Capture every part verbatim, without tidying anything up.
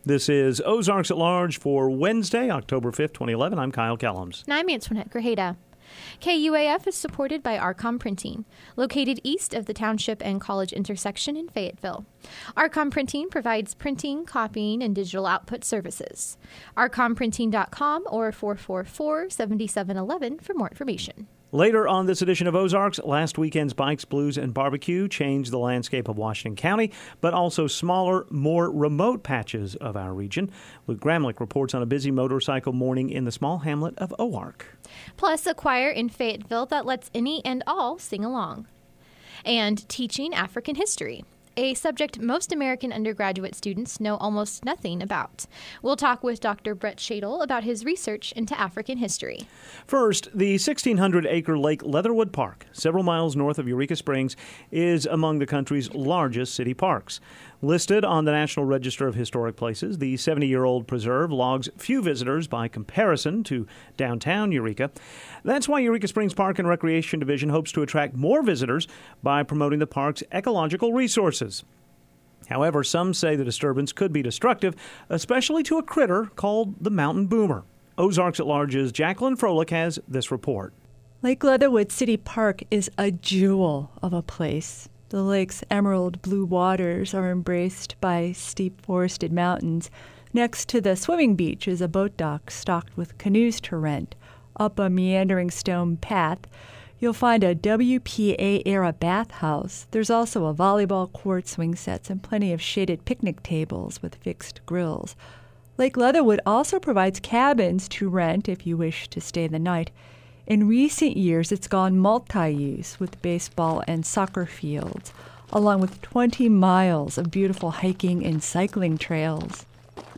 This is Ozarks at Large for Wednesday, October fifth, twenty eleven. I'm Kyle Kellums. And I'm Antoinette Grajeda. K U A F is supported by Arcom Printing, located east of the Township and College intersection in Fayetteville. Arcom Printing provides printing, copying, and digital output services. arcom printing dot com or four four four, seven seven one one for more information. Later on this edition of Ozarks, last weekend's Bikes, Blues, and Barbecue changed the landscape of Washington County, but also smaller, more remote patches of our region. Luke Gramlich reports on a busy motorcycle morning in the small hamlet of Oark. Plus, a choir in Fayetteville that lets any and all sing along. And teaching African history, a subject most American undergraduate students know almost nothing about. We'll talk with Doctor Brett Shadle about his research into African history. First, the sixteen hundred acre Lake Leatherwood Park, several miles north of Eureka Springs, is among the country's largest city parks. Listed on the National Register of Historic Places, the seventy-year-old preserve logs few visitors by comparison to downtown Eureka. That's why Eureka Springs Park and Recreation Division hopes to attract more visitors by promoting the park's ecological resources. However, some say the disturbance could be destructive, especially to a critter called the mountain boomer. Ozarks at Large's Jacqueline Froelich has this report. Lake Leatherwood City Park is a jewel of a place. The lake's emerald blue waters are embraced by steep forested mountains. Next to the swimming beach is a boat dock stocked with canoes to rent. Up a meandering stone path, you'll find a W P A-era bathhouse. There's also a volleyball court, swing sets, and plenty of shaded picnic tables with fixed grills. Lake Leatherwood also provides cabins to rent if you wish to stay the night. In recent years, it's gone multi-use with baseball and soccer fields, along with twenty miles of beautiful hiking and cycling trails.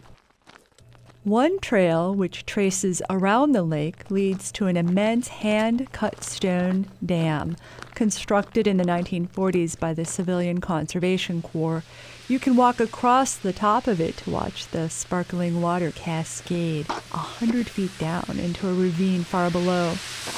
One trail, which traces around the lake, leads to an immense hand-cut stone dam constructed in the nineteen forties by the Civilian Conservation Corps. You can walk across the top of it to watch the sparkling water cascade a hundred feet down into a ravine far below.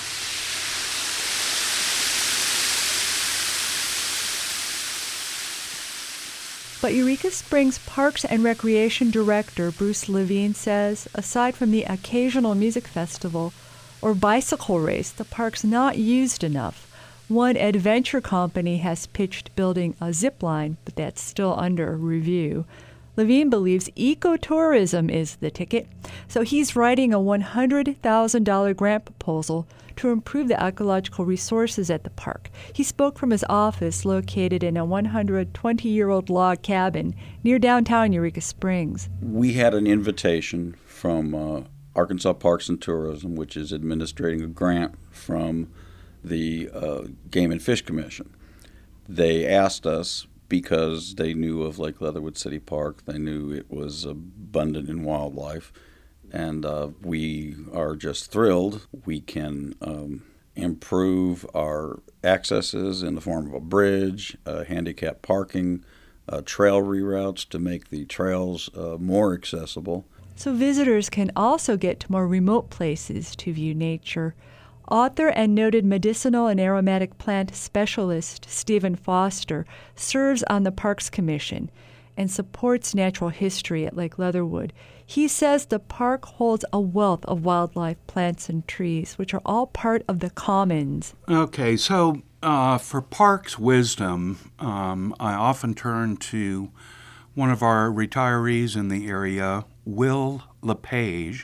But Eureka Springs Parks and Recreation Director Bruce Levine says, aside from the occasional music festival or bicycle race, the park's not used enough. One adventure company has pitched building a zip line, but that's still under review. Levine believes ecotourism is the ticket, so he's writing a one hundred thousand dollars grant proposal to improve the ecological resources at the park. He spoke from his office located in a one hundred twenty-year-old log cabin near downtown Eureka Springs. We had an invitation from uh, Arkansas Parks and Tourism, which is administrating a grant from the uh, Game and Fish Commission. They asked us, because they knew of Lake Leatherwood City Park, they knew it was abundant in wildlife, and uh, we are just thrilled we can um, improve our accesses in the form of a bridge, uh, handicap parking, uh, trail reroutes to make the trails uh, more accessible. So visitors can also get to more remote places to view nature. Author and noted medicinal and aromatic plant specialist Stephen Foster serves on the Parks Commission and supports natural history at Lake Leatherwood. He says the park holds a wealth of wildlife, plants, and trees, which are all part of the commons. Okay, so uh, for parks wisdom, um, I often turn to one of our retirees in the area, Will LePage.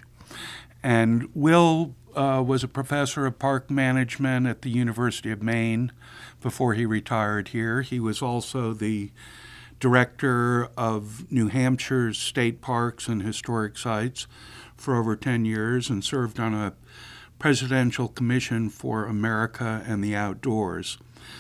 And Will Uh, was a professor of park management at the University of Maine before he retired here. He was also the director of New Hampshire's state parks and historic sites for over ten years and served on a presidential commission for America and the outdoors.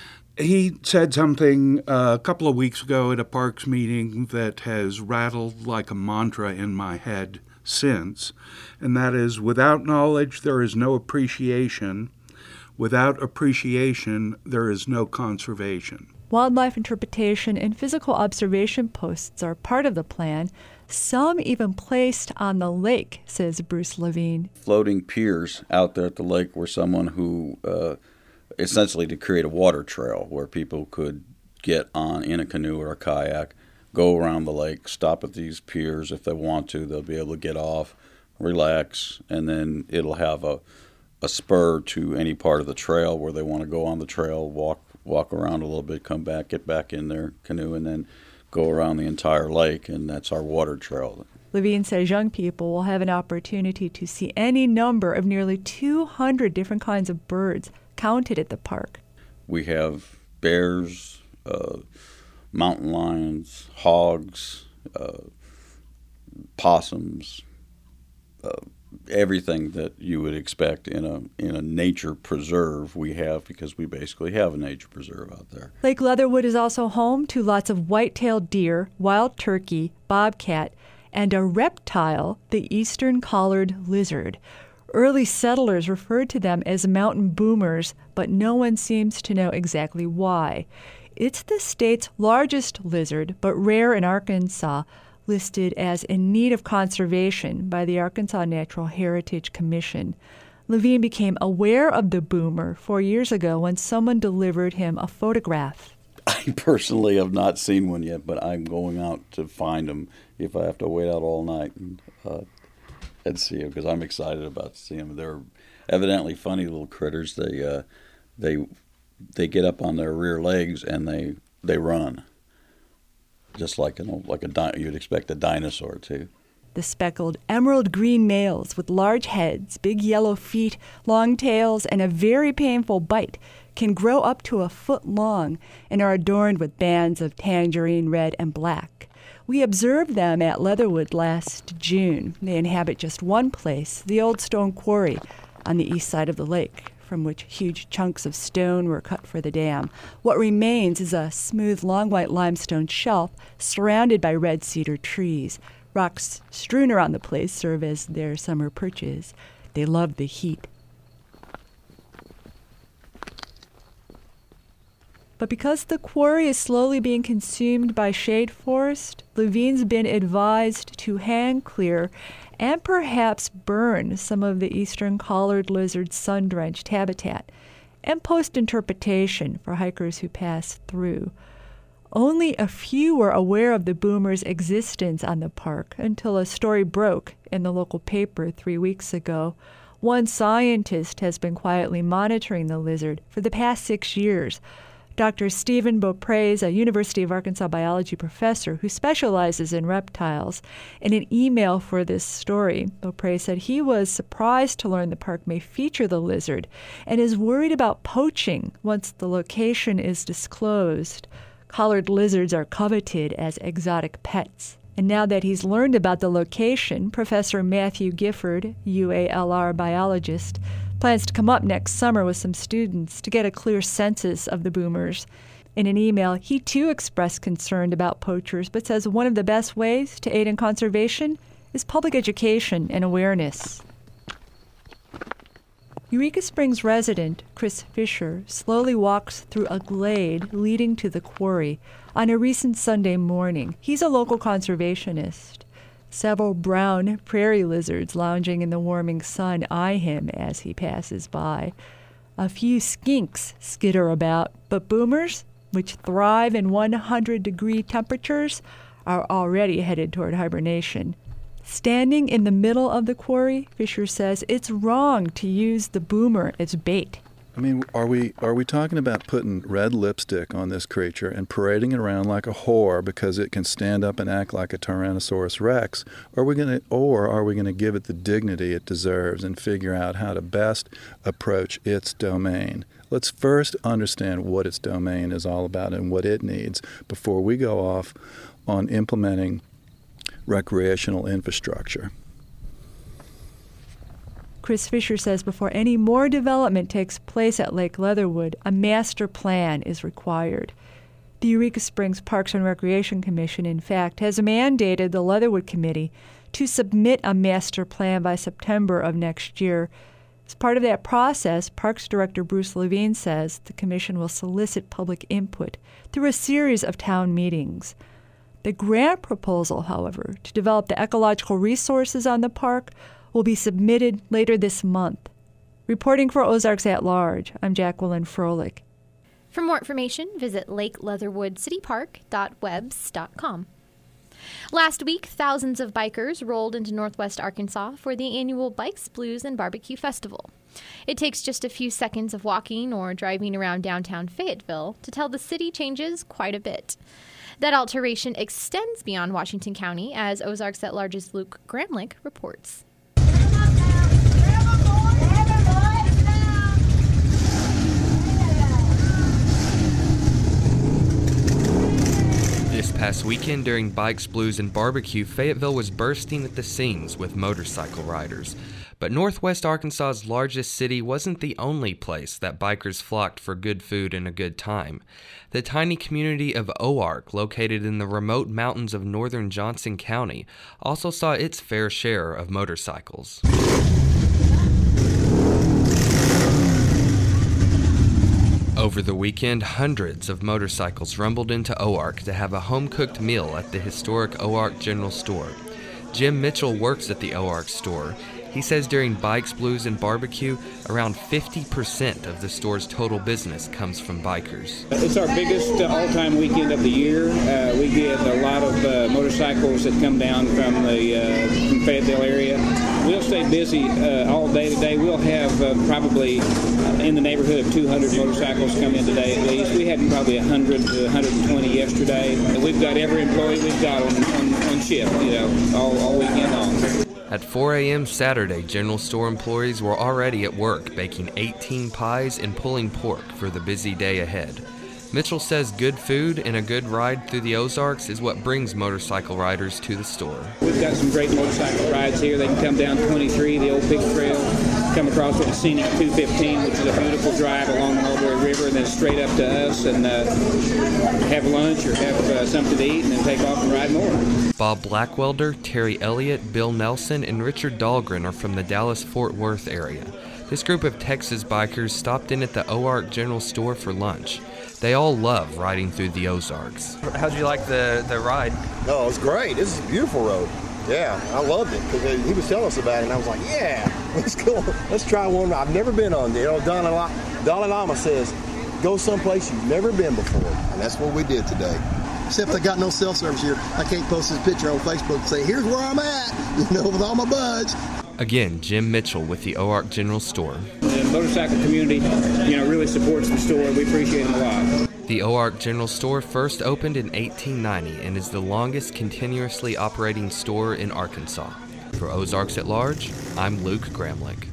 He said something uh, a couple of weeks ago at a parks meeting that has rattled like a mantra in my head since, and that is, without knowledge, there is no appreciation. Without appreciation, there is no conservation. Wildlife interpretation and physical observation posts are part of the plan, some even placed on the lake, says Bruce Levine. Floating piers out there at the lake were someone who, uh, essentially to create a water trail where people could get on in a canoe or a kayak, go around the lake, stop at these piers if they want to. They'll be able to get off, relax, and then it'll have a, a spur to any part of the trail where they want to go on the trail, walk walk around a little bit, come back, get back in their canoe, and then go around the entire lake, and that's our water trail. Levine says young people will have an opportunity to see any number of nearly two hundred different kinds of birds counted at the park. We have bears, uh, mountain lions, hogs, uh, possums, uh, everything that you would expect in a in a nature preserve we have, because we basically have a nature preserve out there. Lake Leatherwood is also home to lots of white-tailed deer, wild turkey, bobcat, and a reptile, the eastern collared lizard. Early settlers referred to them as mountain boomers, but no one seems to know exactly why. It's the state's largest lizard, but rare in Arkansas, listed as in need of conservation by the Arkansas Natural Heritage Commission. Levine became aware of the boomer four years ago when someone delivered him a photograph. I personally have not seen one yet, but I'm going out to find them if I have to wait out all night and, uh, and see them, because I'm excited about seeing them. They're evidently funny little critters. They uh, they they get up on their rear legs and they they run. Just like, you know, like a di- you'd expect a dinosaur to. The speckled emerald green males with large heads, big yellow feet, long tails, and a very painful bite can grow up to a foot long and are adorned with bands of tangerine red and black. We observed them at Leatherwood last June. They inhabit just one place, the old stone quarry on the east side of the lake, from which huge chunks of stone were cut for the dam. What remains is a smooth, long white limestone shelf surrounded by red cedar trees. Rocks strewn around the place serve as their summer perches. They love the heat. But because the quarry is slowly being consumed by shade forest, Levine's been advised to hand clear and perhaps burn some of the eastern collared lizard's sun-drenched habitat, and post interpretation for hikers who pass through. Only a few were aware of the boomer's existence on the park until a story broke in the local paper three weeks ago. One scientist has been quietly monitoring the lizard for the past six years. Doctor Stephen Beaupre is a University of Arkansas biology professor who specializes in reptiles. In an email for this story, Beaupre said he was surprised to learn the park may feature the lizard and is worried about poaching once the location is disclosed. Collared lizards are coveted as exotic pets. And now that he's learned about the location, Professor Matthew Gifford, U A L R biologist, plans to come up next summer with some students to get a clear census of the boomers. In an email, he too expressed concern about poachers, but says one of the best ways to aid in conservation is public education and awareness. Eureka Springs resident Chris Fisher slowly walks through a glade leading to the quarry on a recent Sunday morning. He's a local conservationist. Several brown prairie lizards lounging in the warming sun eye him as he passes by. A few skinks skitter about, but boomers, which thrive in one hundred degree temperatures, are already headed toward hibernation. Standing in the middle of the quarry, Fisher says it's wrong to use the boomer as bait. I mean, are we are we talking about putting red lipstick on this creature and parading it around like a whore because it can stand up and act like a Tyrannosaurus Rex? Or are we going to, or are we going to give it the dignity it deserves and figure out how to best approach its domain? Let's first understand what its domain is all about and what it needs before we go off on implementing recreational infrastructure. Chris Fisher says before any more development takes place at Lake Leatherwood, a master plan is required. The Eureka Springs Parks and Recreation Commission, in fact, has mandated the Leatherwood Committee to submit a master plan by September of next year. As part of that process, Parks Director Bruce Levine says the commission will solicit public input through a series of town meetings. The grant proposal, however, to develop the ecological resources on the park will be submitted later this month. Reporting for Ozarks at Large, I'm Jacqueline Froelich. For more information, visit lake leatherwood city park dot webs dot com. Last week, thousands of bikers rolled into Northwest Arkansas for the annual Bikes, Blues, and Barbecue Festival. It takes just a few seconds of walking or driving around downtown Fayetteville to tell the city changes quite a bit. That alteration extends beyond Washington County, as Ozarks at Large's Luke Gramlich reports. This past weekend during Bikes, Blues, and Barbecue, Fayetteville was bursting at the seams with motorcycle riders. But Northwest Arkansas's largest city wasn't the only place that bikers flocked for good food and a good time. The tiny community of Oark, located in the remote mountains of northern Johnson County, also saw its fair share of motorcycles. Over the weekend, hundreds of motorcycles rumbled into Oark to have a home-cooked meal at the historic Oark General Store. Jim Mitchell works at the Oark store. He says during Bikes, Blues, and Barbecue, around fifty percent of the store's total business comes from bikers. It's our biggest uh, all-time weekend of the year. Uh, we get a lot of uh, motorcycles that come down from the uh, from Fayetteville area. We'll stay busy uh, all day today. We'll have uh, probably uh, in the neighborhood of two hundred motorcycles come in today at least. We had probably one hundred to one hundred twenty yesterday. We've got every employee we've got on, on, on shift, you know, all, all weekend long. At four a.m. Saturday, General Store employees were already at work baking eighteen pies and pulling pork for the busy day ahead. Mitchell says good food and a good ride through the Ozarks is what brings motorcycle riders to the store. We've got some great motorcycle rides here. They can come down twenty-three, the old Pig Trail, come across with the scenic two fifteen, which is a beautiful drive along the Mulberry River, and then straight up to us and uh, have lunch or have uh, something to eat and then take off and ride more. Bob Blackwelder, Terry Elliott, Bill Nelson, and Richard Dahlgren are from the Dallas-Fort Worth area. This group of Texas bikers stopped in at the Oark General Store for lunch. They all love riding through the Ozarks. How'd you like the, the ride? No, it was great. This is a beautiful road. Yeah, I loved it because he was telling us about it, and I was like, yeah, let's go. Let's try one. I've never been on there. You know, Dalai Lama, Dalai Lama says, go someplace you've never been before, and that's what we did today. Except I got no cell service here. I can't post this picture on Facebook and say, here's where I'm at, you know, with all my buds. Again, Jim Mitchell with the Oark General Store. The motorcycle community, you know, really supports the store. We appreciate them a lot. The Oark General Store first opened in eighteen ninety and is the longest continuously operating store in Arkansas. For Ozarks at Large, I'm Luke Gramlich.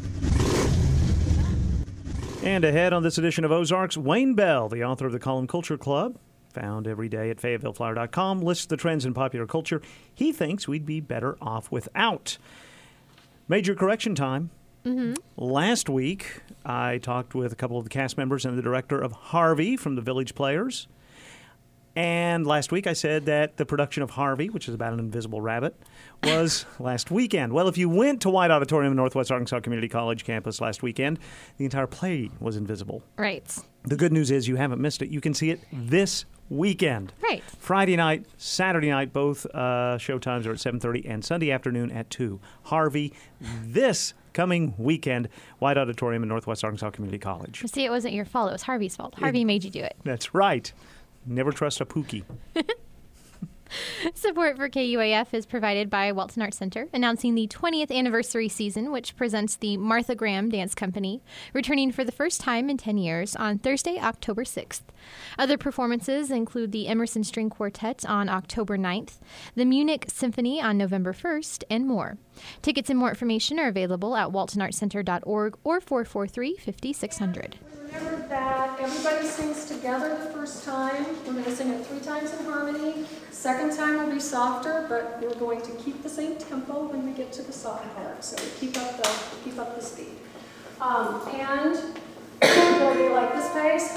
And ahead on this edition of Ozarks, Wayne Bell, the author of the column Culture Club, found every day at Fayetteville Flyer dot com, lists the trends in popular culture he thinks we'd be better off without. Major correction time. Mm-hmm. Last week, I talked with a couple of the cast members and the director of Harvey from the Village Players. And last week I said that the production of Harvey, which is about an invisible rabbit, was last weekend. Well, if you went to White Auditorium in Northwest Arkansas Community College campus last weekend, the entire play was invisible. Right. The good news is you haven't missed it. You can see it this weekend. Right. Friday night, Saturday night, both uh, show times are at seven thirty, and Sunday afternoon at two. Harvey, this coming weekend, White Auditorium in Northwest Arkansas Community College. See, it wasn't your fault. It was Harvey's fault. Harvey it, made you do it. That's right. Never trust a Pookie. Support for K U A F is provided by Walton Arts Center, announcing the twentieth anniversary season, which presents the Martha Graham Dance Company, returning for the first time in ten years on Thursday, October sixth. Other performances include the Emerson String Quartet on October ninth, the Munich Symphony on November first, and more. Tickets and more information are available at walton arts center dot org or four four three, five six zero zero. Remember that everybody sings together the first time. We're going to sing it three times in harmony. Second time will be softer, but we're going to keep the same tempo when we get to the soft part. So keep up the keep up the speed. Um, and we're going to be like this pace.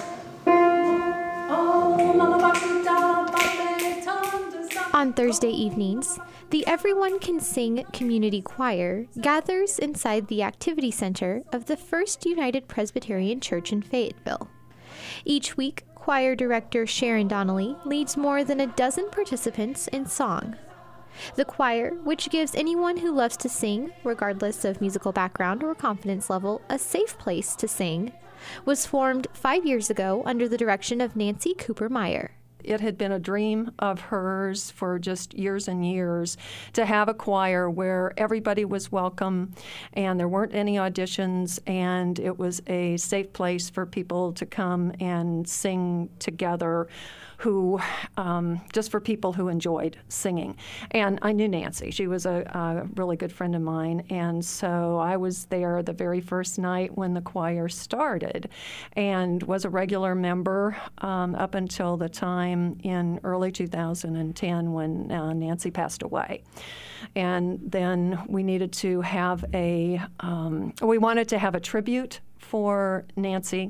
On Thursday evenings, the Everyone Can Sing Community Choir gathers inside the Activity Center of the First United Presbyterian Church in Fayetteville. Each week, choir director Sharon Donnelly leads more than a dozen participants in song. The choir, which gives anyone who loves to sing, regardless of musical background or confidence level, a safe place to sing, was formed five years ago under the direction of Nancy Cooper Meyer. it had been a dream of hers for just years and years to have a choir where everybody was welcome and there weren't any auditions, and it was a safe place for people to come and sing together, who um, just for people who enjoyed singing. And I knew Nancy. She was a, a really good friend of mine, and so I was there the very first night when the choir started and was a regular member um, up until the time in early two thousand ten when uh, Nancy passed away. And then we needed to have a, um, we wanted to have a tribute for Nancy,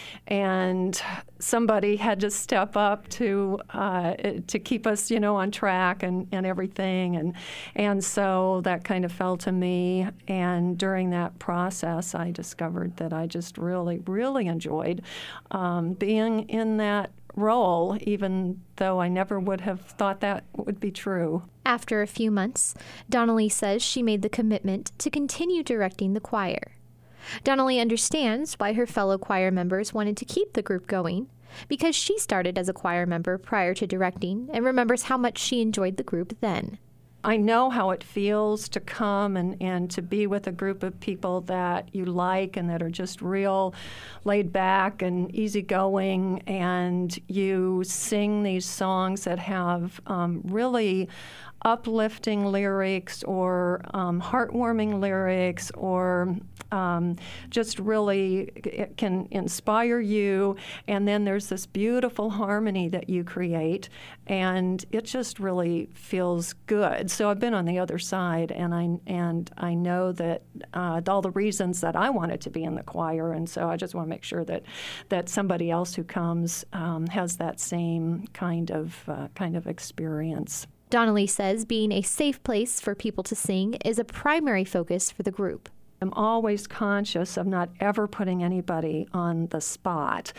and somebody had to step up to uh, to keep us, you know, on track and, and everything, and and so that kind of fell to me. And during that process, I discovered that I just really, really enjoyed um, being in that role, even though I never would have thought that would be true. After a few months, Donnelly says she made the commitment to continue directing the choir. Donnelly understands why her fellow choir members wanted to keep the group going, because she started as a choir member prior to directing and remembers how much she enjoyed the group then. I know how it feels to come and, and to be with a group of people that you like and that are just real laid back and easygoing, and you sing these songs that have um, really uplifting lyrics or um, heartwarming lyrics, or um, just really it can inspire you. And then there's this beautiful harmony that you create, and it just really feels good. So I've been on the other side, and I and I know that uh, all the reasons that I wanted to be in the choir, and so I just want to make sure that that somebody else who comes um, has that same kind of uh, kind of experience. Donnelly says being a safe place for people to sing is a primary focus for the group. I'm always conscious of not ever putting anybody on the spot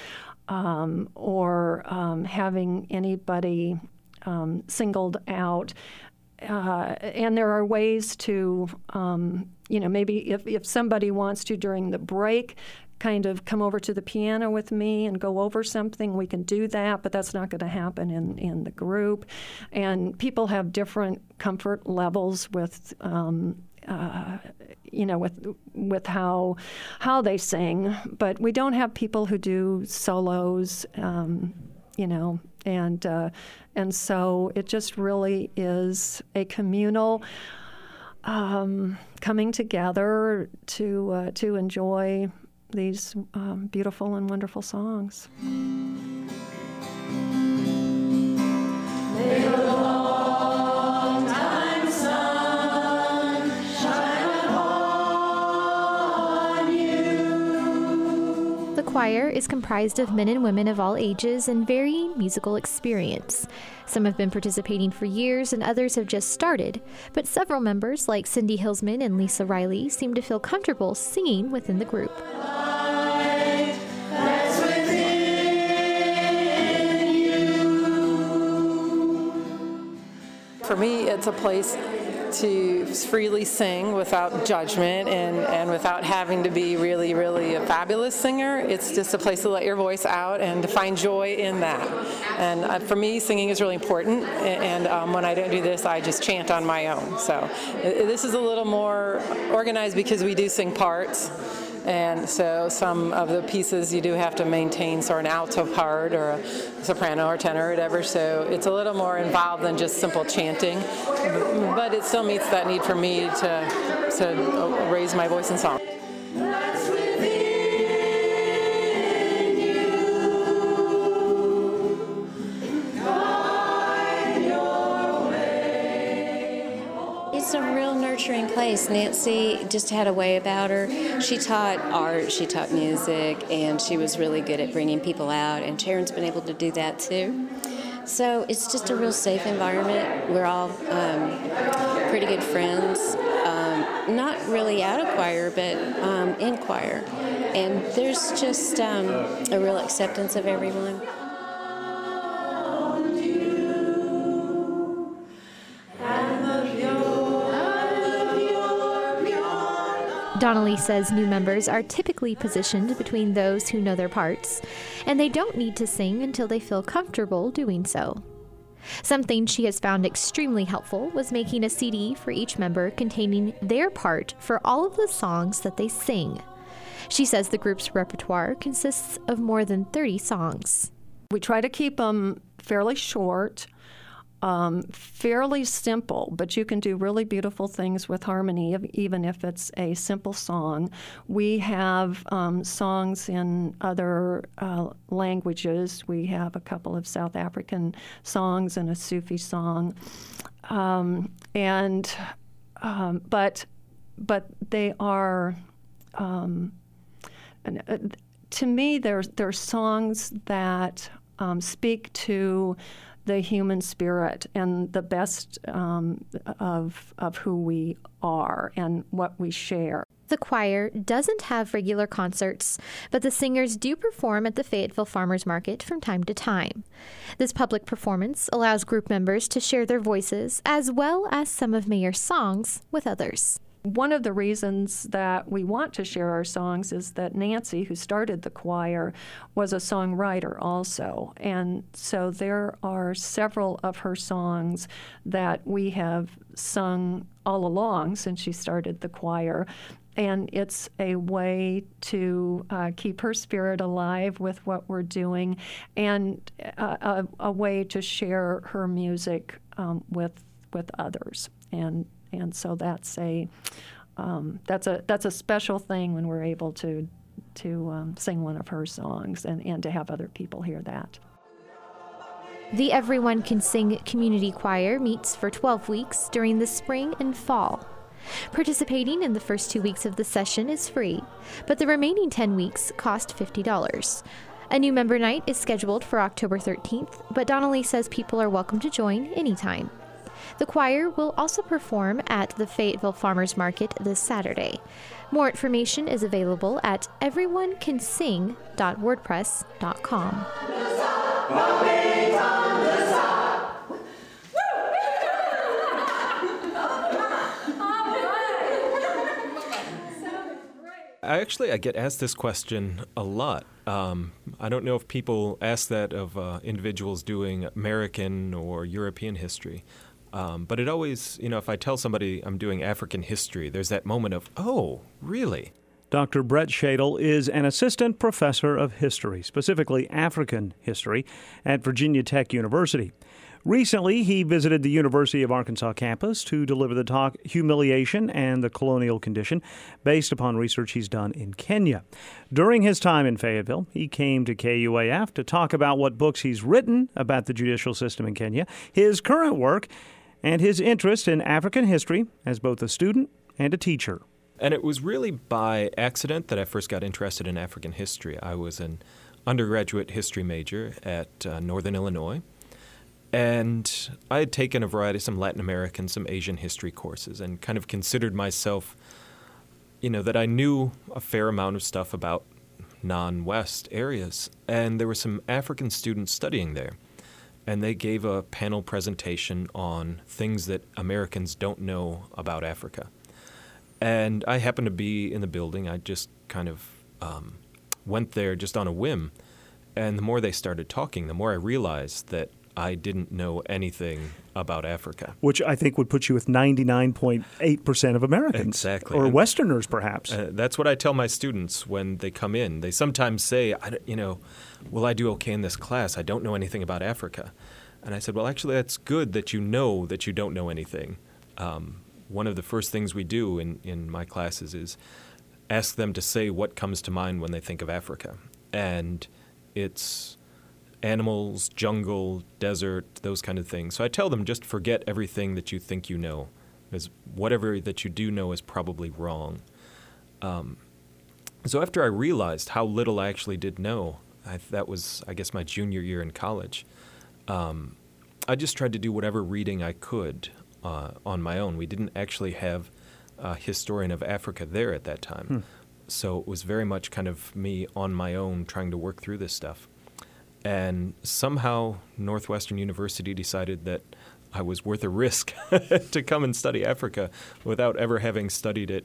um, or um, having anybody um, singled out. Uh, and there are ways to, um, you know, maybe if, if somebody wants to during the break kind of come over to the piano with me and go over something, we can do that, but that's not going to happen in, in the group. And people have different comfort levels with, um, uh, you know, with with how how they sing. But we don't have people who do solos, um, you know, and uh, and so it just really is a communal um, coming together to uh, to enjoy these um, beautiful and wonderful songs. May the long-time sun shine upon you. The choir is comprised of men and women of all ages and varying musical experience. Some have been participating for years and others have just started, but several members like Cindy Hillsman and Lisa Riley seem to feel comfortable singing within the group. For me, it's a place to freely sing without judgment and, and without having to be really, really a fabulous singer. It's just a place to let your voice out and to find joy in that. And uh, for me, singing is really important, and um, when I don't do this, I just chant on my own. So uh, this is a little more organized because we do sing parts. And so some of the pieces you do have to maintain sort of an alto part or a soprano or tenor or whatever, so it's a little more involved than just simple chanting. But it still meets that need for me to, to raise my voice in song. It's a real nurturing place. Nancy just had a way about her. She taught art, she taught music, and she was really good at bringing people out, and Sharon's been able to do that too. So it's just a real safe environment. We're all um, pretty good friends, um, not really out of choir, but um, in choir. And there's just um, a real acceptance of everyone. Donnelly says new members are typically positioned between those who know their parts, and they don't need to sing until they feel comfortable doing so. Something she has found extremely helpful was making a C D for each member containing their part for all of the songs that they sing. She says the group's repertoire consists of more than thirty songs. We try to keep them fairly short, um, fairly simple, but you can do really beautiful things with harmony, even if it's a simple song. We have um, songs in other uh, languages. We have a couple of South African songs and a Sufi song, um, and um, but but they are. Um, and, uh, to me, they're, they're songs that um, speak to the human spirit and the best um, of, of who we are and what we share. The choir doesn't have regular concerts, but the singers do perform at the Fayetteville Farmers Market from time to time. This public performance allows group members to share their voices as well as some of Mayer's songs with others. One of the reasons that we want to share our songs is that Nancy, who started the choir, was a songwriter also. And so there are several of her songs that we have sung all along since she started the choir. And it's a way to uh, keep her spirit alive with what we're doing, and a, a, a way to share her music um, with with others. And And so that's a um, that's a that's a special thing when we're able to to um, sing one of her songs and, and to have other people hear that. The Everyone Can Sing Community Choir meets for twelve weeks during the spring and fall. Participating in the first two weeks of the session is free, but the remaining ten weeks cost fifty dollars. A new member night is scheduled for October thirteenth, but Donnelly says people are welcome to join anytime. The choir will also perform at the Fayetteville Farmers Market this Saturday. More information is available at everyone can sing dot wordpress dot com. I actually I get asked this question a lot. Um, I don't know if people ask that of uh, individuals doing American or European history. Um, but it always, you know, if I tell somebody I'm doing African history, there's that moment of, oh, really? Doctor Brett Shadle is an assistant professor of history, specifically African history, at Virginia Tech University. Recently, he visited the University of Arkansas campus to deliver the talk Humiliation and the Colonial Condition, based upon research he's done in Kenya. During his time in Fayetteville, he came to K U A F to talk about what books he's written about the judicial system in Kenya, his current work, and his interest in African history as both a student and a teacher. And it was really by accident that I first got interested in African history. I was an undergraduate history major at uh, Northern Illinois, and I had taken a variety, some Latin American, some Asian history courses, and kind of considered myself, you know, that I knew a fair amount of stuff about non-West areas. And there were some African students studying there. And they gave a panel presentation on things that Americans don't know about Africa. And I happened to be in the building. I just kind of um, went there just on a whim. And the more they started talking, the more I realized that I didn't know anything about Africa. Which I think would put you with ninety-nine point eight percent of Americans. Exactly. Or and, Westerners, perhaps. Uh, that's what I tell my students when they come in. They sometimes say, I, you know, will I do okay in this class? I don't know anything about Africa. And I said, well, actually, that's good that you know that you don't know anything. Um, one of the first things we do in, in my classes is ask them to say what comes to mind when they think of Africa. And it's animals, jungle, desert, those kind of things. So I tell them just forget everything that you think you know, because whatever that you do know is probably wrong. Um, so after I realized how little I actually did know, I, that was, I guess, my junior year in college, um, I just tried to do whatever reading I could uh, on my own. We didn't actually have a historian of Africa there at that time. Hmm. So it was very much kind of me on my own trying to work through this stuff. And somehow Northwestern University decided that I was worth a risk to come and study Africa without ever having studied it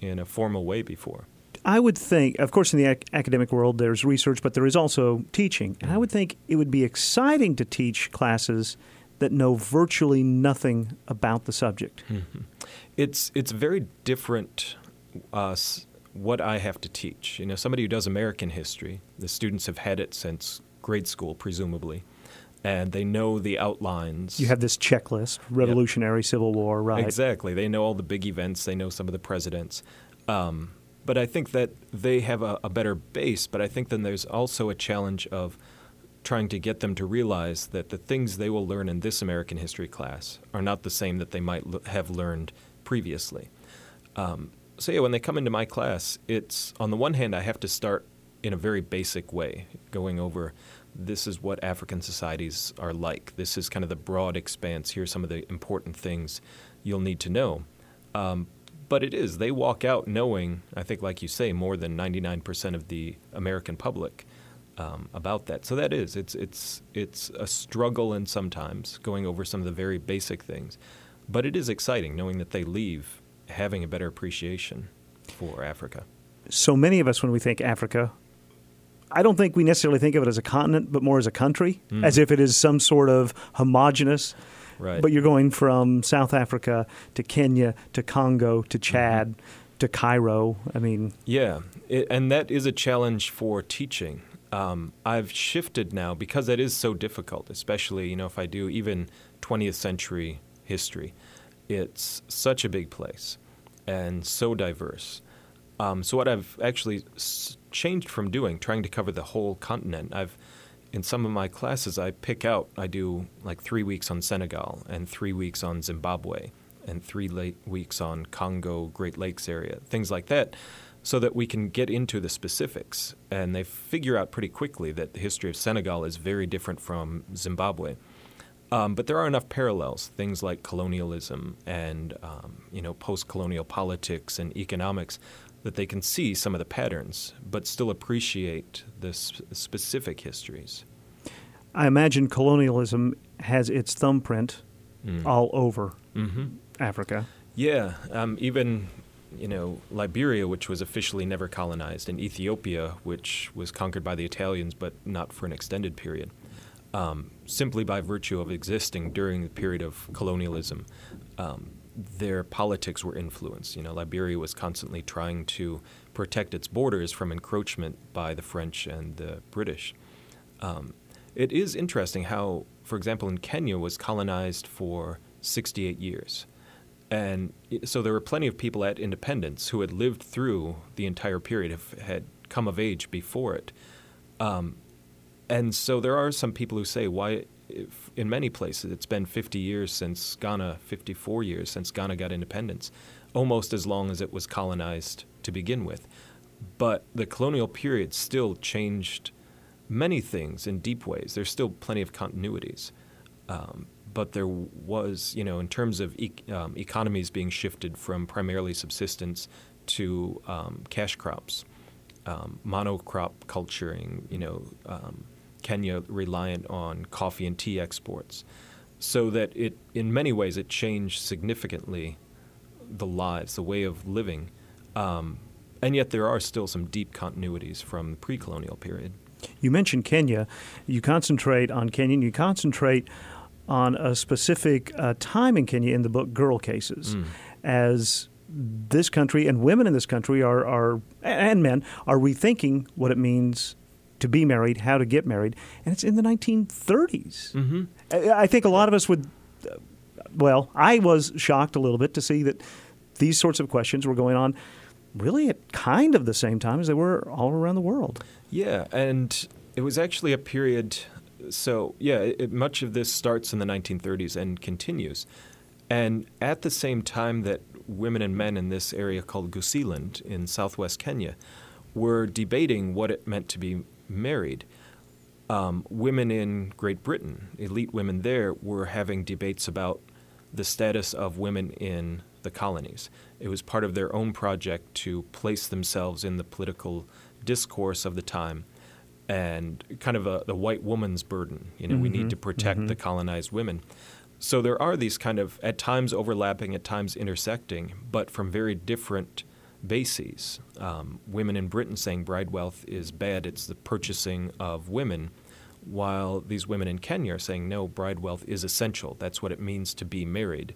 in a formal way before. I would think, of course, in the ac- academic world, there's research, but there is also teaching. And I would think it would be exciting to teach classes that know virtually nothing about the subject. Mm-hmm. It's it's very different uh, what I have to teach. You know, somebody who does American history, the students have had it since grade school, presumably, and they know the outlines. You have this checklist, Revolutionary, yep. Civil War, right? Exactly. They know all the big events. They know some of the presidents. Um, but I think that they have a, a better base, but I think then there's also a challenge of trying to get them to realize that the things they will learn in this American history class are not the same that they might l- have learned previously. Um, so yeah, when they come into my class, it's on the one hand I have to start in a very basic way, going over this is what African societies are like. This is kind of the broad expanse. Here's some of the important things you'll need to know. Um, but it is. They walk out knowing, I think like you say, more than ninety-nine percent of the American public Um, about that. So that is, it's it's it's a struggle and sometimes going over some of the very basic things. But it is exciting knowing that they leave having a better appreciation for Africa. So many of us, when we think Africa, I don't think we necessarily think of it as a continent, but more as a country, mm. as if it is some sort of homogenous. Right. But you're going from South Africa to Kenya to Congo to Chad mm-hmm. to Cairo. I mean, yeah, it, and that is a challenge for teaching. Um, I've shifted now because that is so difficult, especially, you know, if I do even twentieth century history. It's such a big place and so diverse. Um, so what I've actually s- changed from doing, trying to cover the whole continent, I've in some of my classes I pick out, I do like three weeks on Senegal and three weeks on Zimbabwe and three late weeks on Congo, Great Lakes area, things like that, so that we can get into the specifics. And they figure out pretty quickly that the history of Senegal is very different from Zimbabwe. Um, but there are enough parallels, things like colonialism and um, you know, post-colonial politics and economics, that they can see some of the patterns but still appreciate the sp- specific histories. I imagine colonialism has its thumbprint mm. all over mm-hmm. Africa. Yeah, um, even... You know, Liberia, which was officially never colonized, and Ethiopia, which was conquered by the Italians but not for an extended period, um, simply by virtue of existing during the period of colonialism, um, their politics were influenced. You know, Liberia was constantly trying to protect its borders from encroachment by the French and the British. Um, it is interesting how, for example, in Kenya was colonized for sixty-eight years. And so there were plenty of people at independence who had lived through the entire period, have, had come of age before it. Um, and so there are some people who say, why, if in many places, it's been fifty years since Ghana, fifty-four years since Ghana got independence, almost as long as it was colonized to begin with. But the colonial period still changed many things in deep ways. There's still plenty of continuities. Um, But there was, you know, in terms of e- um, economies being shifted from primarily subsistence to um, cash crops, um, monocrop culturing, you know, um, Kenya reliant on coffee and tea exports, so that it, in many ways, it changed significantly the lives, the way of living, um, and yet there are still some deep continuities from the pre-colonial period. You mentioned Kenya. You concentrate on Kenya, and you concentrate on a specific uh, time in Kenya in the book Girl Cases, mm. as this country and women in this country are, are and men are rethinking what it means to be married, how to get married, and it's in the nineteen thirties. Mm-hmm. I, I think a lot of us would, uh, well, I was shocked a little bit to see that these sorts of questions were going on really at kind of the same time as they were all around the world. Yeah, and it was actually a period... So, yeah, it, much of this starts in the nineteen thirties and continues. And at the same time that women and men in this area called Gusiland in southwest Kenya were debating what it meant to be married, um, women in Great Britain, elite women there, were having debates about the status of women in the colonies. It was part of their own project to place themselves in the political discourse of the time. And kind of a the white woman's burden. You know, mm-hmm. we need to protect mm-hmm. the colonized women. So there are these kind of, at times overlapping, at times intersecting, but from very different bases. Um, women in Britain saying bride wealth is bad, it's the purchasing of women, while these women in Kenya are saying, no, bride wealth is essential. That's what it means to be married.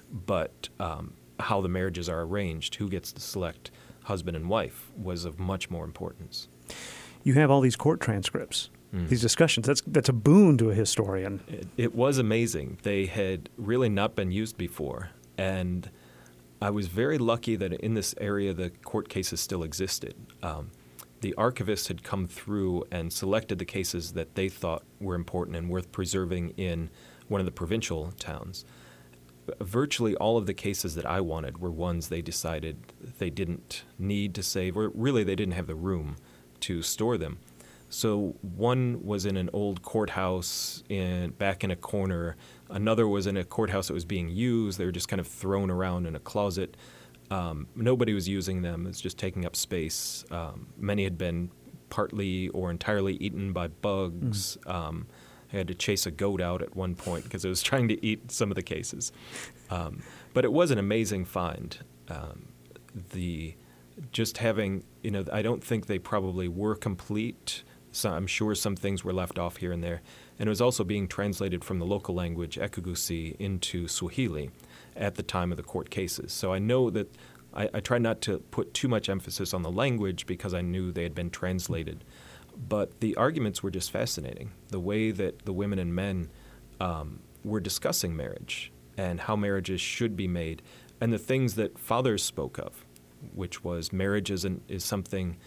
But um, how the marriages are arranged, who gets to select husband and wife, was of much more importance. You have all these court transcripts, mm. these discussions. That's that's a boon to a historian. It, it was amazing. They had really not been used before. And I was very lucky that in this area the court cases still existed. Um, the archivists had come through and selected the cases that they thought were important and worth preserving in one of the provincial towns. Virtually all of the cases that I wanted were ones they decided they didn't need to save, or really they didn't have the room to store them. So one was in an old courthouse in, back in a corner. Another was in a courthouse that was being used. They were just kind of thrown around in a closet. Um, nobody was using them. It was just taking up space. Um, many had been partly or entirely eaten by bugs. Mm. Um, I had to chase a goat out at one point because it was trying to eat some of the cases. Um, but it was an amazing find. Um, the just having, you know, I don't think they probably were complete. So I'm sure some things were left off here and there. And it was also being translated from the local language, Ekugusi, into Swahili at the time of the court cases. So I know that I, I try not to put too much emphasis on the language because I knew they had been translated. But the arguments were just fascinating. The way that the women and men um, were discussing marriage and how marriages should be made, and the things that fathers spoke of, which was marriage is, an, is something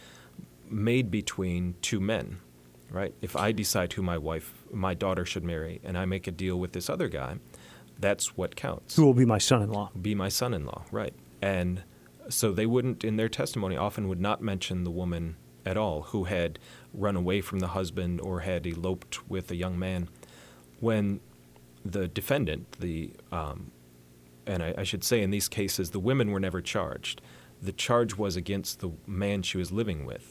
made between two men, right? If I decide who my wife, my daughter should marry, and I make a deal with this other guy, that's what counts. Who will be my son-in-law. Be my son-in-law, right. And so they wouldn't, in their testimony, often would not mention the woman at all who had run away from the husband or had eloped with a young man. When the defendant, the um, and I, I should say in these cases, the women were never charged. The charge was against the man she was living with,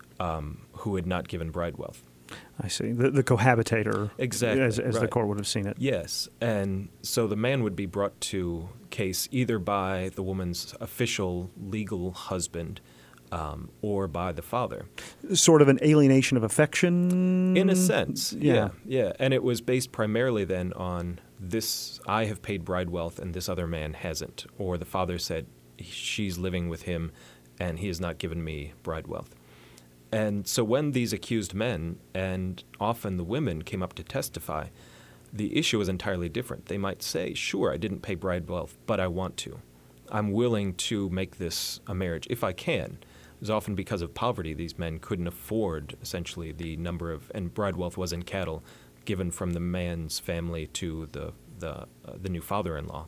um, who had not given bride wealth. I see. The, the cohabitator, exactly, as, as right. the court would have seen it. Yes. And so the man would be brought to case either by the woman's official legal husband um, or by the father. Sort of an alienation of affection? In a sense, yeah. yeah. Yeah. And it was based primarily then on this, I have paid bride wealth and this other man hasn't. Or the father said, she's living with him and he has not given me bride wealth. And so when these accused men, and often the women, came up to testify, the issue was entirely different. They might say, sure, I didn't pay bride wealth, but I want to. I'm willing to make this a marriage if I can. It was often because of poverty. These men couldn't afford, essentially, the number of, and bride wealth was in cattle, given from the man's family to the, the, uh, the new father-in-law.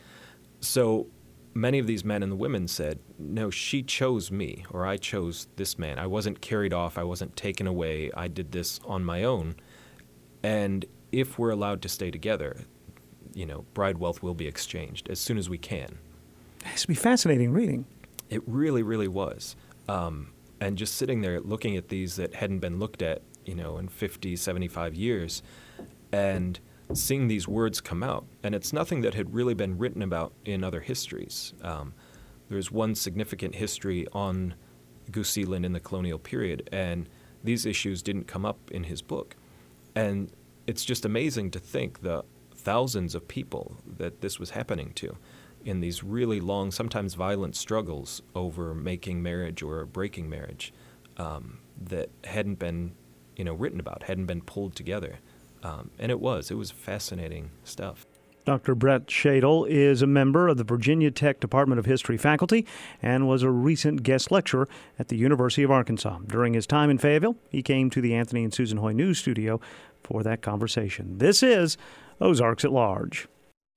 So many of these men and the women said, no, she chose me, or I chose this man. I wasn't carried off. I wasn't taken away. I did this on my own. And if we're allowed to stay together, you know, bride wealth will be exchanged as soon as we can. It has to be fascinating reading. It really, really was. Um, and just sitting there looking at these that hadn't been looked at, you know, in fifty, seventy-five years, and seeing these words come out. And it's nothing that had really been written about in other histories. Um, there's one significant history on Gusilan in the colonial period, and these issues didn't come up in his book. And it's just amazing to think the thousands of people that this was happening to in these really long, sometimes violent struggles over making marriage or breaking marriage um, that hadn't been, you know, written about, hadn't been pulled together. Um, and it was. It was fascinating stuff. Doctor Brett Shadle is a member of the Virginia Tech Department of History faculty and was a recent guest lecturer at the University of Arkansas. During his time in Fayetteville, he came to the Anthony and Susan Hoy News Studio for that conversation. This is Ozarks at Large.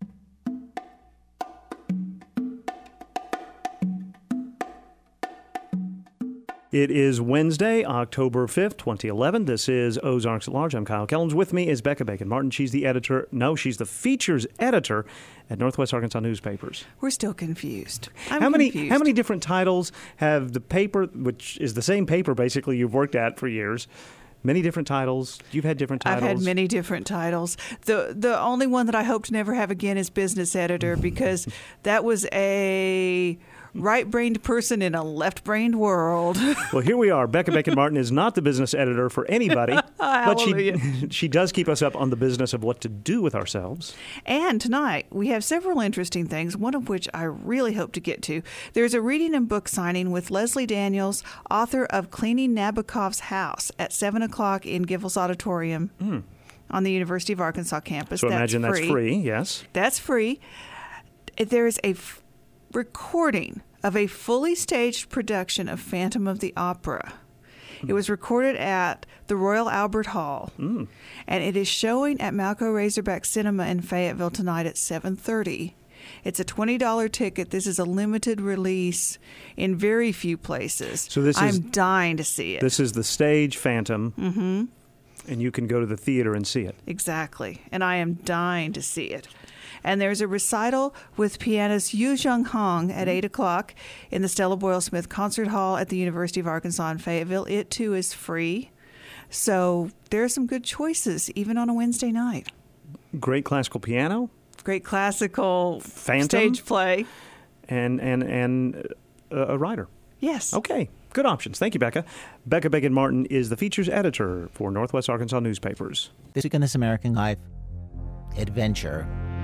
It is Wednesday, October fifth, twenty eleven. This is Ozarks at Large. I'm Kyle Kellums. With me is Becca Bacon-Martin. She's the editor. No, she's the features editor at Northwest Arkansas Newspapers. We're still confused. I'm how many confused. How many different titles have the paper, which is the same paper basically you've worked at for years? Many different titles. You've had different titles. I've had many different titles. The the only one that I hope to never have again is business editor, because that was a right-brained person in a left-brained world. Well, here we are. Becca Bacon-Martin is not the business editor for anybody, but she she does keep us up on the business of what to do with ourselves. And tonight, we have several interesting things, one of which I really hope to get to. There's a reading and book signing with Leslie Daniels, author of Cleaning Nabokov's House, at seven o'clock in Givels Auditorium mm. on the University of Arkansas campus. So that's imagine free. that's free, yes. That's free. There is a f- recording of a fully staged production of Phantom of the Opera. It was recorded at the Royal Albert Hall, mm. and it is showing at Malco Razorback Cinema in Fayetteville tonight at seven thirty. It's a twenty dollars ticket. This is a limited release in very few places. So this I'm is, dying to see it. This is the stage Phantom, mm-hmm. and you can go to the theater and see it. Exactly, and I am dying to see it. And there's a recital with pianist Yu Jung Hong at eight o'clock in the Stella Boyle Smith Concert Hall at the University of Arkansas in Fayetteville. It, too, is free. So there are some good choices, even on a Wednesday night. Great classical piano. Great classical Phantom, stage play. And, and, and a writer. Yes. Okay. Good options. Thank you, Becca. Becca Bacon-Martin is the features editor for Northwest Arkansas Newspapers. This week in This American Life, adventure.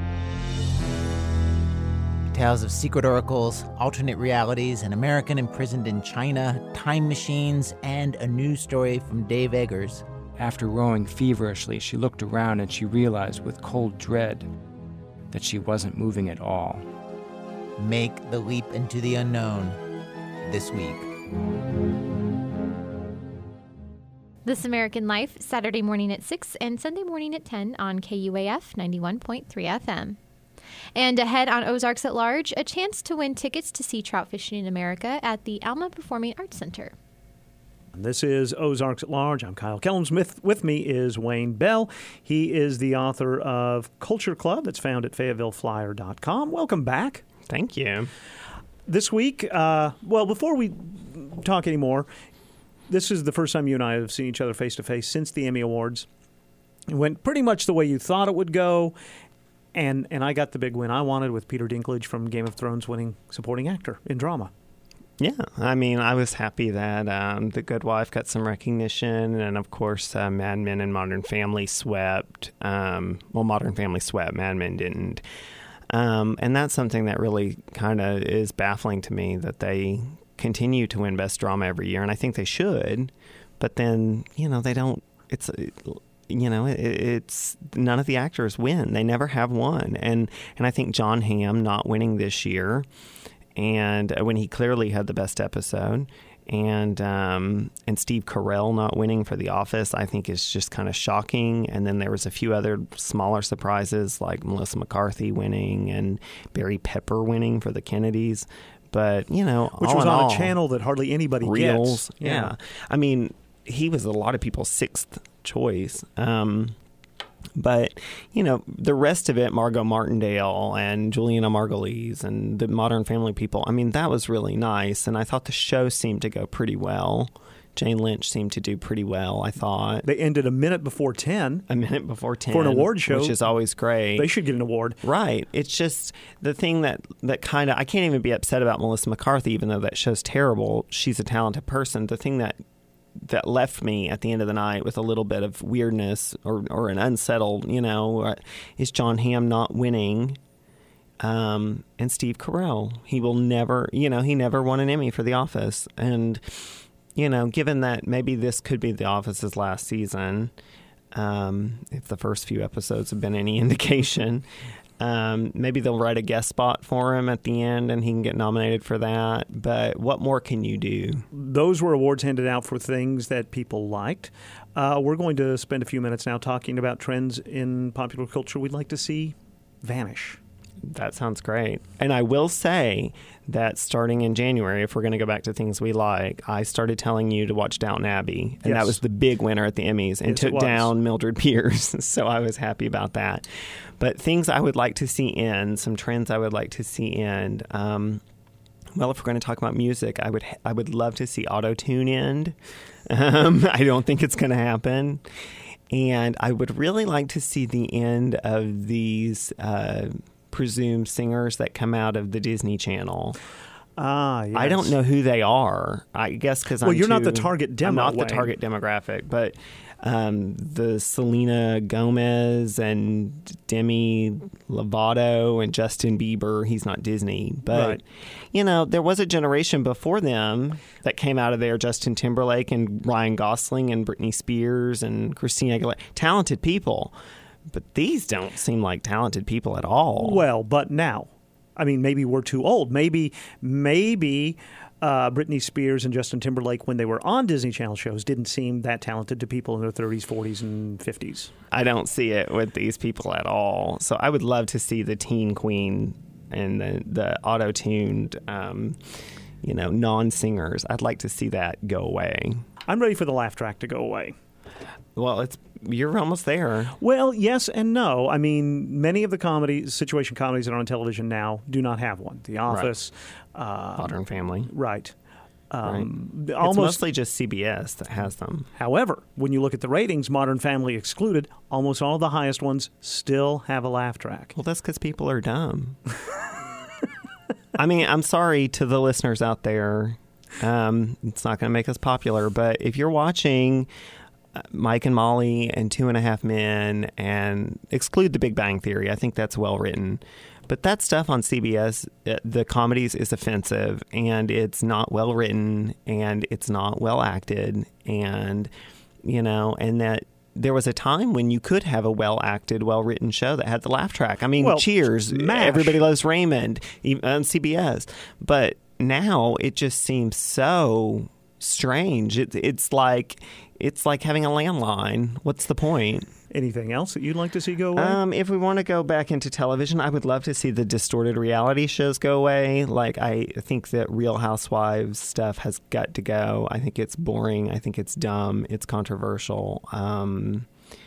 Tales of secret oracles, alternate realities, an American imprisoned in China, time machines, and a news story from Dave Eggers. After rowing feverishly, she looked around and she realized with cold dread that she wasn't moving at all. Make the leap into the unknown this week. This American Life, Saturday morning at six and Sunday morning at ten on K U A F ninety-one point three F M. And ahead on Ozarks at Large, a chance to win tickets to see trout fishing in America at the Alma Performing Arts Center. This is Ozarks at Large. I'm Kyle Kellums. With, with me is Wayne Bell. He is the author of Culture Club that's found at Fayetteville Flyer dot com. Welcome back. Thank you. This week, uh, well, before we talk anymore, this is the first time you and I have seen each other face-to-face since the Emmy Awards. It went pretty much the way you thought it would go. And and I got the big win I wanted with Peter Dinklage from Game of Thrones winning supporting actor in drama. Yeah, I mean, I was happy that um, The Good Wife got some recognition, and of course, uh, Mad Men and Modern Family swept. Um, well, Modern Family swept, Mad Men didn't. Um, and that's something that really kind of is baffling to me, that they continue to win Best Drama every year, and I think they should, but then, you know, they don't, it's... You know, it, it's none of the actors win. They never have won. And and I think John Hamm not winning this year, and when he clearly had the best episode, and um, and Steve Carell not winning for The Office, I think is just kind of shocking. And then there was a few other smaller surprises, like Melissa McCarthy winning and Barry Pepper winning for The Kennedys. But, you know, which all was in on all, a channel that hardly anybody Reels, gets. Yeah. yeah. I mean, he was a lot of people's sixth choice. Um, but, you know, the rest of it, Margot Martindale and Juliana Margulies and the Modern Family people, I mean, that was really nice. And I thought the show seemed to go pretty well. Jane Lynch seemed to do pretty well, I thought. They ended a minute before ten. A minute before ten. For an award show. Which is always great. They should get an award. Right. It's just the thing that, that kind of, I can't even be upset about Melissa McCarthy, even though that show's terrible. She's a talented person. The thing that that left me at the end of the night with a little bit of weirdness or, or an unsettled, you know, uh, is John Hamm not winning, um, and Steve Carell. He will never, you know, he never won an Emmy for The Office. And, you know, given that maybe this could be The Office's last season, um, if the first few episodes have been any indication, Um, maybe they'll write a guest spot for him at the end and he can get nominated for that. But what more can you do? Those were awards handed out for things that people liked. Uh, we're going to spend a few minutes now talking about trends in popular culture we'd like to see vanish. That sounds great. And I will say that starting in January, if we're going to go back to things we like, I started telling you to watch Downton Abbey. And yes. That was the big winner at the Emmys and yes, took down Mildred Pierce. So I was happy about that. But things I would like to see end, some trends I would like to see end. Um, well, if we're going to talk about music, I would I would love to see auto-tune end. Um, I don't think it's going to happen. And I would really like to see the end of these uh, presumed singers that come out of the Disney Channel. Ah, yes. I don't know who they are. I guess because well, I'm you're too, not the target demo. I'm not Wayne. the target demographic, but um, the Selena Gomez and Demi Lovato and Justin Bieber. He's not Disney, but Right. you know, there was a generation before them that came out of there: Justin Timberlake and Ryan Gosling and Britney Spears and Christina Aguilera. Talented people, but these don't seem like talented people at all. Well, but now, I mean, maybe we're too old. Maybe, maybe uh, Britney Spears and Justin Timberlake, when they were on Disney Channel shows, didn't seem that talented to people in their thirties, forties, and fifties. I don't see it with these people at all. So I would love to see the teen queen and the, the auto-tuned, um, you know, non-singers. I'd like to see that go away. I'm ready for the laugh track to go away. Well, it's you're almost there. Well, yes and no. I mean, many of the comedy situation comedies that are on television now do not have one. The Office, right. uh, Modern Family, right? Um, right. Almost, it's mostly just C B S that has them. However, when you look at the ratings, Modern Family excluded, almost all the highest ones still have a laugh track. Well, that's because people are dumb. I mean, I'm sorry to the listeners out there. Um, it's not going to make us popular, but if you're watching Mike and Molly and Two and a Half Men and exclude The Big Bang Theory, I think that's well written. But that stuff on C B S, the comedies, is offensive, and it's not well written, and it's not well acted, and, you know, and that there was a time when you could have a well acted, well written show that had the laugh track. I mean, well, Cheers, MASH. Everybody Loves Raymond on C B S. But now it just seems so strange. It, it's like it's like having a landline. What's the point? Anything else that you'd like to see go away? Um, if we want to go back into television, I would love to see the distorted reality shows go away. Like, I think that Real Housewives stuff has got to go. I think it's boring. I think it's dumb. It's controversial. Um,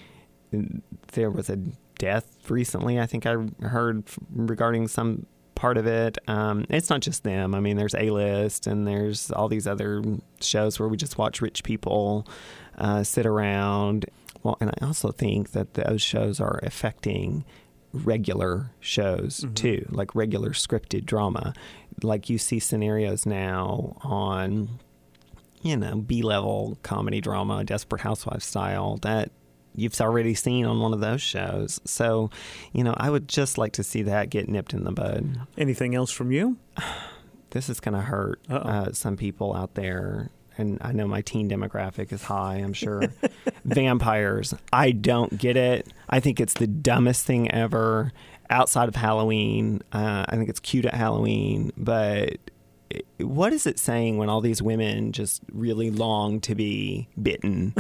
there was a death recently, I think I heard regarding some part of it. Um, it's not just them. I mean, there's A-List and there's all these other shows where we just watch rich people uh, sit around. Well, and I also think that those shows are affecting regular shows, mm-hmm. too, like regular scripted drama. Like you see scenarios now on, you know, B-level comedy drama, Desperate Housewives style, that you've already seen on one of those shows. So, you know, I would just like to see that get nipped in the bud. Anything else from you? This is going to hurt uh, some people out there. And I know my teen demographic is high, I'm sure. Vampires. I don't get it. I think it's the dumbest thing ever outside of Halloween. Uh, I think it's cute at Halloween. But it, what is it saying when all these women just really long to be bitten?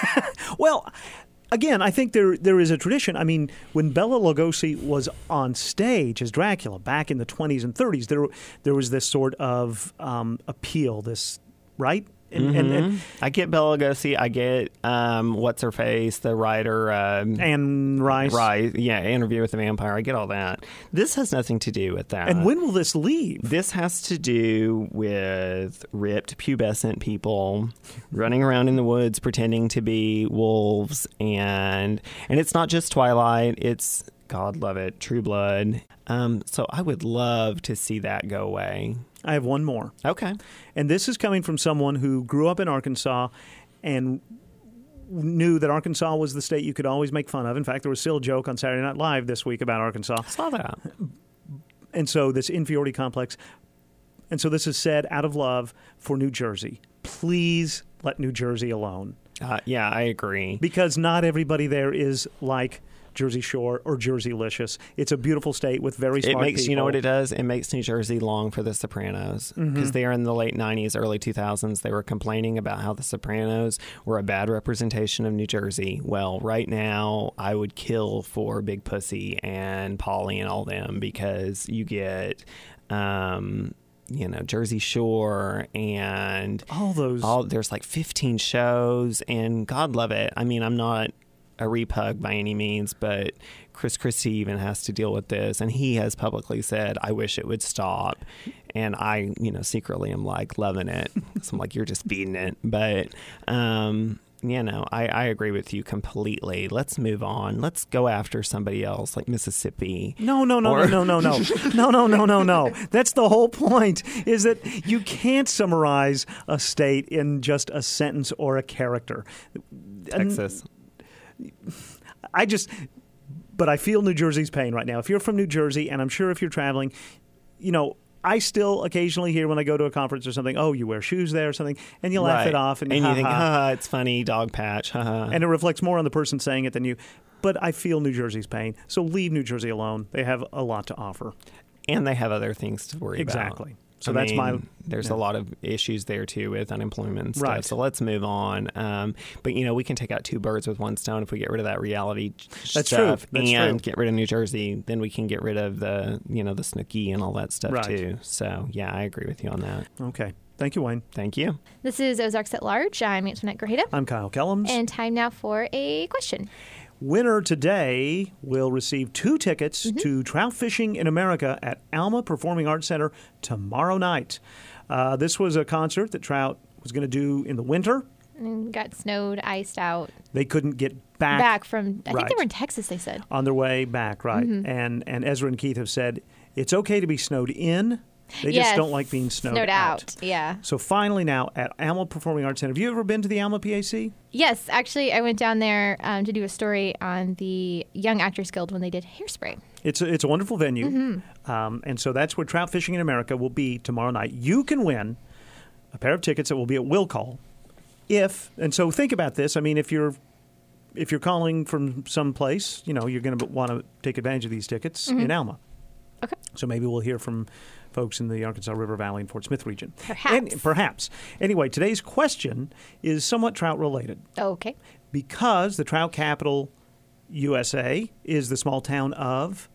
Well, again, I think there there is a tradition. I mean, when Bela Lugosi was on stage as Dracula back in the twenties and thirties, there there was this sort of um, appeal, this, right? And, mm-hmm. and, and I get Bela Lugosi. I get um, what's her face, the writer um, Anne Rice. Rice, yeah, Interview with the Vampire. I get all that. This has nothing to do with that. And when will this leave? This has to do with ripped, pubescent people running around in the woods pretending to be wolves, and and it's not just Twilight. It's, God love it, True Blood. Um, so I would love to see that go away. I have one more. Okay. And this is coming from someone who grew up in Arkansas and knew that Arkansas was the state you could always make fun of. In fact, there was still a joke on Saturday Night Live this week about Arkansas. I saw that. And so this inferiority complex. And so this is said out of love for New Jersey. Please let New Jersey alone. Uh, yeah, I agree. Because not everybody there is like Jersey Shore or Jerseylicious. It's a beautiful state with very smart It makes people. You know what it does? It makes New Jersey long for The Sopranos. Because Mm-hmm. there in the late nineties, early two thousands, they were complaining about how The Sopranos were a bad representation of New Jersey. Well, right now, I would kill for Big Pussy and Pauly and all them, because you get... Um, you know, Jersey Shore and all those. All there's like fifteen shows, and God love it. I mean, I'm not a repug by any means, but Chris Christie even has to deal with this, and he has publicly said, I wish it would stop. And I, you know, secretly am like loving it. So I'm like, you're just beating it. But, um, you know, I, I agree with you completely. Let's move on. Let's go after somebody else, like Mississippi. No, no, no, or- no, no, no, no, no, no, no, no, no. That's the whole point. Is that you can't summarize a state in just a sentence or a character. Texas. I just, but I feel New Jersey's pain right now. If you're from New Jersey, and I'm sure if you're traveling, you know, I still occasionally hear when I go to a conference or something, oh, you wear shoes there or something, and you laugh Right. it off. And, and ha, you think, ha. haha, it's funny, dog patch, haha. And it reflects more on the person saying it than you. But I feel New Jersey's pain. So leave New Jersey alone. They have a lot to offer. And they have other things to worry about. Exactly. So I that's mean, my. There's yeah. a lot of issues there too with unemployment and stuff. Right. So let's move on. Um, but you know, we can take out two birds with one stone if we get rid of that reality That's stuff true. That's and true. get rid of New Jersey. Then we can get rid of the you know the Snooki and all that stuff Right. too. So yeah, I agree with you on that. Okay. Thank you, Wayne. Thank you. This is Ozarks at Large. I'm Antoinette Grajeda. I'm Kyle Kellums. And time now for a question. Winner today will receive two tickets Mm-hmm. to Trout Fishing in America at Alma Performing Arts Center tomorrow night. Uh, this was a concert that Trout was going to do in the winter. And got snowed, iced out. They couldn't get back, Back from, I think Right. they were in Texas, they said. on their way back, right? Mhm. And and Ezra and Keith have said it's okay to be snowed in. They just Yes, don't like being snowed, snowed out. out, yeah. So finally now at Alma Performing Arts Center. Have you ever been to the Alma P A C? Yes, actually, I went down there um, to do a story on the Young Actors Guild when they did Hairspray. It's a, it's a wonderful venue. Mhm. Um, and so that's where Trout Fishing in America will be tomorrow night. You can win a pair of tickets that will be at Will Call. If, and so think about this. I mean, if you're if you're calling from some place, you know, you're going to want to take advantage of these tickets Mhm. in Alma. Okay. So maybe we'll hear from folks in the Arkansas River Valley and Fort Smith region. Perhaps. And, perhaps. Anyway, today's question is somewhat trout related. Okay. Because the trout capital, U S A, is the small town of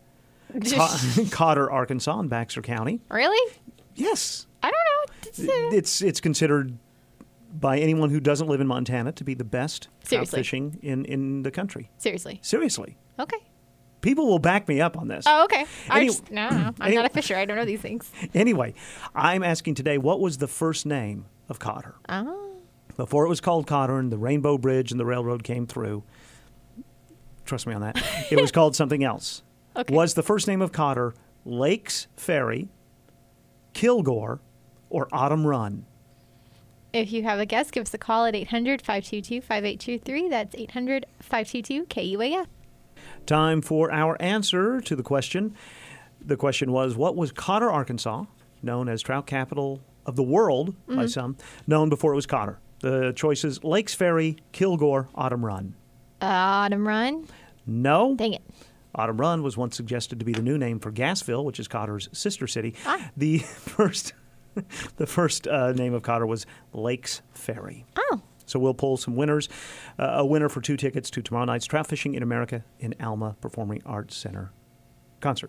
Co- Cotter, Arkansas, in Baxter County. Really? Yes. I don't know. It's, uh, It's it's considered by anyone who doesn't live in Montana to be the best trout Seriously. fishing in, in the country. Seriously. Seriously. Okay. People will back me up on this. Oh, okay. I Any- just, no, no, I'm any- not a fisher. I don't know these things. Anyway, I'm asking today, what was the first name of Cotter? Oh. Before it was called Cotter and the Rainbow Bridge and the railroad came through, trust me on that, it was called something else. Okay. Was the first name of Cotter Lakes Ferry, Kilgore, or Autumn Run? If you have a guess, give us a call at eight hundred, five two two, five eight two three. That's eight hundred, five two two, K U A F. Time for our answer to the question. The question was, what was Cotter, Arkansas, known as trout capital of the world by Mhm. some, known before it was Cotter? The choices, Lakes Ferry, Kilgore, Autumn Run. Autumn Run. No. Dang it. Autumn Run was once suggested to be the new name for Gassville, which is Cotter's sister city. Ah. The first, the first uh, name of Cotter was Lakes Ferry. Oh. So we'll pull some winners. Uh, a winner for two tickets to tomorrow night's Trout Fishing in America in Alma Performing Arts Center concert.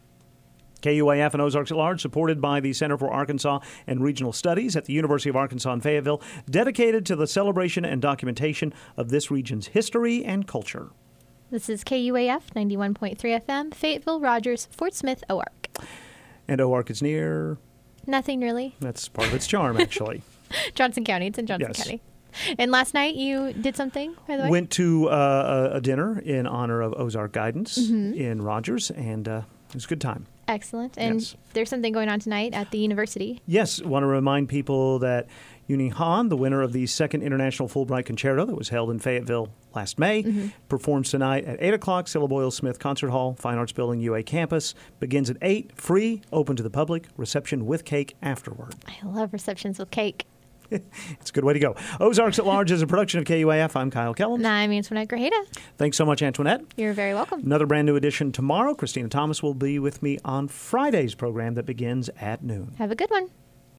K U A F and Ozarks at Large, supported by the Center for Arkansas and Regional Studies at the University of Arkansas in Fayetteville, dedicated to the celebration and documentation of this region's history and culture. This is K U A F ninety-one point three F M, Fayetteville, Rogers, Fort Smith, O A R C. And O A R C is near. Nothing really. That's part of its charm, actually. Johnson County. It's in Johnson Yes. County. And last night you did something, by the way? Went to uh, a, a dinner in honor of Ozark Guidance Mhm. in Rogers, and uh, it was a good time. Excellent. And Yes. there's something going on tonight at the university. Yes, want to remind people that Uni Han, the winner of the second International Fulbright Concerto that was held in Fayetteville last May, Mhm. performs tonight at eight o'clock, Cilla Boyle Smith Concert Hall, Fine Arts Building, U A campus. Begins at eight, free, open to the public, reception with cake afterward. I love receptions with cake. It's a good way to go. Ozarks at Large is a production of K U A F. I'm Kyle Kellum. And I'm Antoinette Grajeda. Thanks so much, Antoinette. You're very welcome. Another brand new edition tomorrow. Christina Thomas will be with me on Friday's program that begins at noon. Have a good one.